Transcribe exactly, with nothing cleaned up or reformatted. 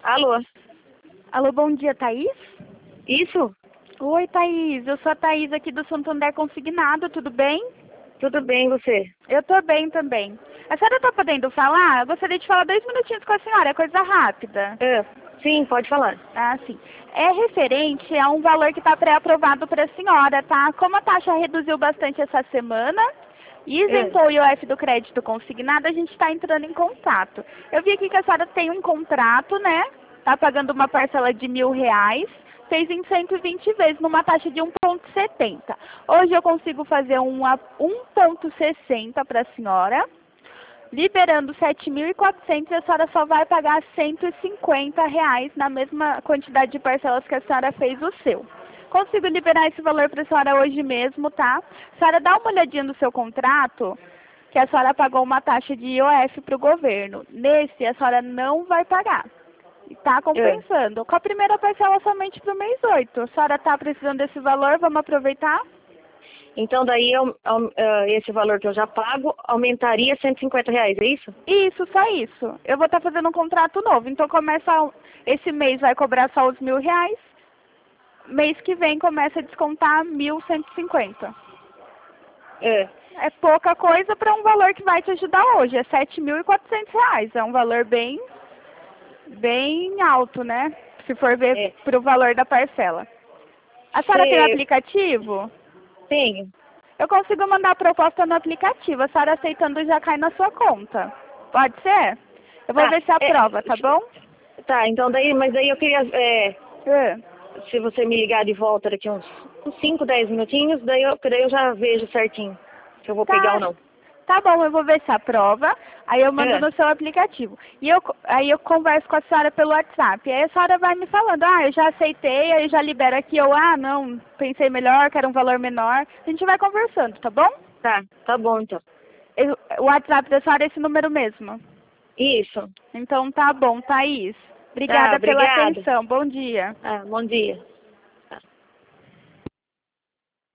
Alô? Alô, bom dia, Thaís? Isso? Oi, Thaís. Eu sou a Thaís aqui do Santander Consignado, tudo bem? Tudo bem, você? Eu tô bem também. A senhora tá podendo falar? Eu gostaria de falar dois minutinhos com a senhora, é coisa rápida. É, sim, pode falar. Ah, sim. É referente a um valor que está pré-aprovado para a senhora, tá? Como a taxa reduziu bastante essa semana e isentou o I O F do crédito consignado, a gente está entrando em contato. Eu vi aqui que a senhora tem um contrato, né? Tá pagando uma parcela de mil reais, fez em cento e vinte vezes, numa taxa de um vírgula setenta. Hoje eu consigo fazer uma um vírgula sessenta para a senhora. Liberando sete mil e quatrocentos, a senhora só vai pagar cento e cinquenta reais na mesma quantidade de parcelas que a senhora fez o seu. Consigo liberar esse valor para a senhora hoje mesmo, tá? A senhora dá uma olhadinha no seu contrato, que a senhora pagou uma taxa de I O F para o governo. Nesse, a senhora não vai pagar. Está compensando. Com a primeira parcela somente para o mês oito. A senhora está precisando desse valor, vamos aproveitar? Então daí eu, eu, esse valor que eu já pago aumentaria cento e cinquenta reais, é isso? Isso, só isso. Eu vou estar fazendo um contrato novo. Então começa esse mês vai cobrar só os mil reais. Mês que vem começa a descontar mil cento e cinquenta. É. É pouca coisa para um valor que vai te ajudar hoje. É sete mil e quatrocentos reais. É um valor bem, bem alto, né? Se for ver É. para o valor da parcela. A senhora Cê... tem o aplicativo? Tenho. Eu consigo mandar a proposta no aplicativo. A senhora aceitando já cai na sua conta. Pode ser? Eu vou Tá, ver se aprova, é, tá bom? Tá, então daí, mas daí eu queria, é, É. se você me ligar de volta daqui uns cinco, dez minutinhos, daí eu, daí eu já vejo certinho se eu vou Tá. pegar ou não. Tá bom, eu vou ver se aprova, aí eu mando É. no seu aplicativo. E eu, aí eu converso com a senhora pelo WhatsApp. Aí a senhora vai me falando, ah, eu já aceitei, aí já libero aqui, ou ah, não, pensei melhor, quero um valor menor. A gente vai conversando, tá bom? Tá, tá bom então. Eu- o WhatsApp da senhora é esse número mesmo. Isso. Então tá bom, Thaís. Tá, Obrigada pela obrigada. atenção. Bom dia. Ah, bom dia.